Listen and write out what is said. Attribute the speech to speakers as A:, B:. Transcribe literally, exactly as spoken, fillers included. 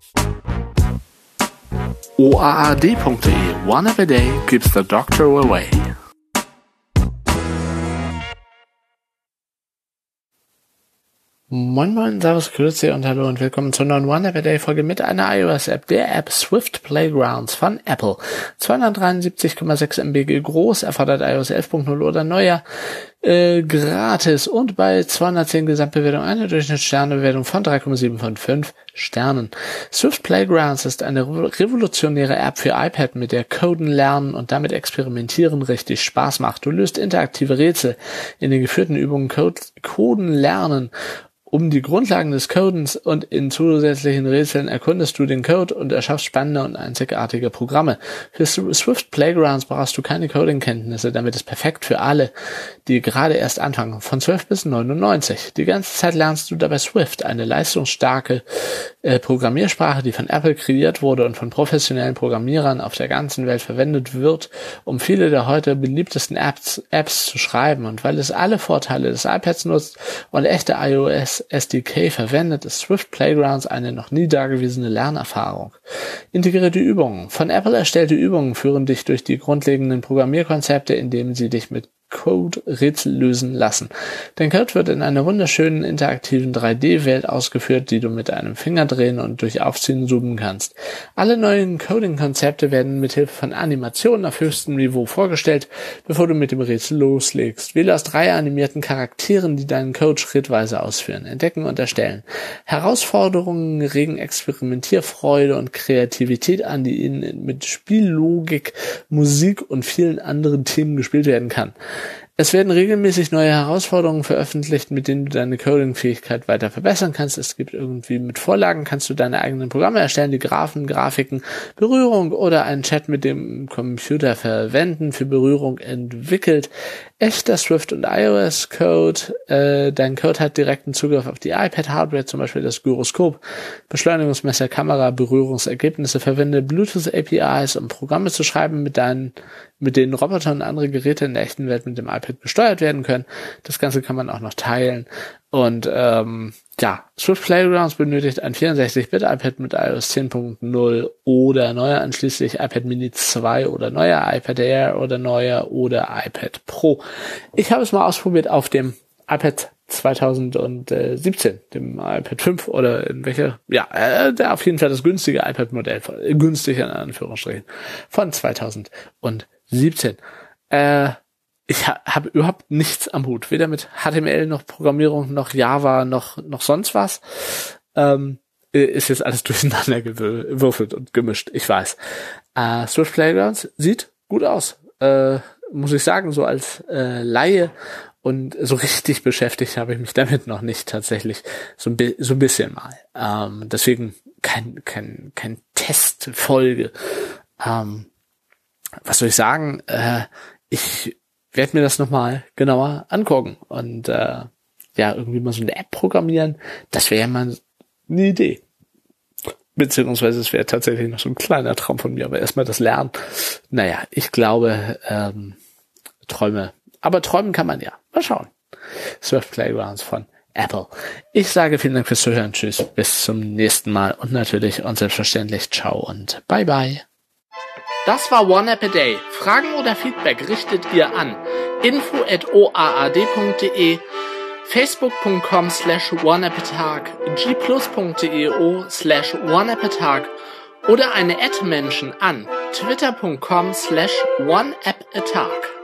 A: O A A D punkt de. One app a day keeps the doctor away. Moin Moin, Servus, Grüße und Hallo und willkommen zur neuen One App a Day Folge mit einer iOS-App, der App Swift Playgrounds von Apple. zweihundertdreiundsiebzig Komma sechs Megabyte groß, erfordert iOS elf Punkt null oder neuer, äh, gratis und bei zweihundertzehn Gesamtbewertung eine Durchschnittssternebewertung von drei Komma sieben von fünf Sternen. Swift Playgrounds ist eine revolutionäre App für iPad, mit der Coden lernen und damit experimentieren richtig Spaß macht. Du löst interaktive Rätsel in den geführten Übungen Code, Coden lernen. Um die Grundlagen des Codens und in zusätzlichen Rätseln erkundest du den Code und erschaffst spannende und einzigartige Programme. Für Swift Playgrounds brauchst du keine Coding-Kenntnisse, damit ist perfekt für alle, die gerade erst anfangen, von zwölf bis neunundneunzig. Die ganze Zeit lernst du dabei Swift, eine leistungsstarke äh, Programmiersprache, die von Apple kreiert wurde und von professionellen Programmierern auf der ganzen Welt verwendet wird, um viele der heute beliebtesten Apps, Apps zu schreiben. Und weil es alle Vorteile des iPads nutzt und echte iOS S D K verwendet, ist Swift Playgrounds eine noch nie dagewesene Lernerfahrung. Integrierte Übungen. Von Apple erstellte Übungen führen dich durch die grundlegenden Programmierkonzepte, indem sie dich mit Code-Rätsel lösen lassen. Dein Code wird in einer wunderschönen interaktiven drei D-Welt ausgeführt, die du mit einem Finger drehen und durch Aufziehen zoomen kannst. Alle neuen Coding-Konzepte werden mithilfe von Animationen auf höchstem Niveau vorgestellt, bevor du mit dem Rätsel loslegst. Wähle aus drei animierten Charakteren, die deinen Code schrittweise ausführen. Entdecken und erstellen. Herausforderungen regen Experimentierfreude und Kreativität an, die ihnen mit Spiellogik, Musik und vielen anderen Themen gespielt werden kann. Es werden regelmäßig neue Herausforderungen veröffentlicht, mit denen du deine Coding-Fähigkeit weiter verbessern kannst. Es gibt irgendwie mit Vorlagen, kannst du deine eigenen Programme erstellen, die Graphen, Grafiken, Berührung oder einen Chat mit dem Computer verwenden, für Berührung entwickelt. Echter Swift- und iOS-Code. Äh, dein Code hat direkten Zugriff auf die iPad-Hardware, zum Beispiel das Gyroskop, Beschleunigungsmesser, Kamera, Berührungsergebnisse. Verwende Bluetooth-A P Is, um Programme zu schreiben, mit deinen mit denen Roboter und andere Geräte in der echten Welt mit dem iPad gesteuert werden können. Das Ganze kann man auch noch teilen. Und ähm, ja, Swift Playgrounds benötigt ein vierundsechzig Bit iPad mit iOS zehn Punkt null oder neuer, anschließend iPad Mini zwei oder neuer, iPad Air oder neuer oder iPad Pro. Ich habe es mal ausprobiert auf dem iPad zweitausendsiebzehn, dem iPad fünf oder in welcher, ja, äh, der auf jeden Fall das günstige iPad-Modell, äh, günstig in Anführungsstrichen, von zweitausendsiebzehn. Äh, ich ha, habe überhaupt nichts am Hut, weder mit H T M L noch Programmierung noch Java noch noch sonst was. Ähm, ist jetzt alles durcheinander gewürfelt und gemischt, ich weiß. Äh, Swift Playgrounds sieht gut aus, äh, muss ich sagen, so als äh, Laie. Und so richtig beschäftigt habe ich mich damit noch nicht tatsächlich, so ein, bi- so ein bisschen mal. Ähm, deswegen kein kein kein Testfolge. Ähm, was soll ich sagen? Äh, ich werde mir das nochmal genauer angucken und äh, ja, irgendwie mal so eine App programmieren. Das wäre ja mal eine Idee. Beziehungsweise es wäre tatsächlich noch so ein kleiner Traum von mir, aber erstmal das Lernen. Naja, ich glaube, ähm, Träume. Aber träumen kann man ja. Mal schauen. Swift Playgrounds von Apple. Ich sage vielen Dank fürs Zuhören. Tschüss. Bis zum nächsten Mal. Und natürlich und selbstverständlich ciao und bye bye. Das war One App a Day. Fragen oder Feedback richtet ihr an info at o a a d punkt de, facebook punkt com slash one app a tag, g plus punkt deo slash one app a tag oder eine Ad-Menschen an twitter punkt com slash one app a tag.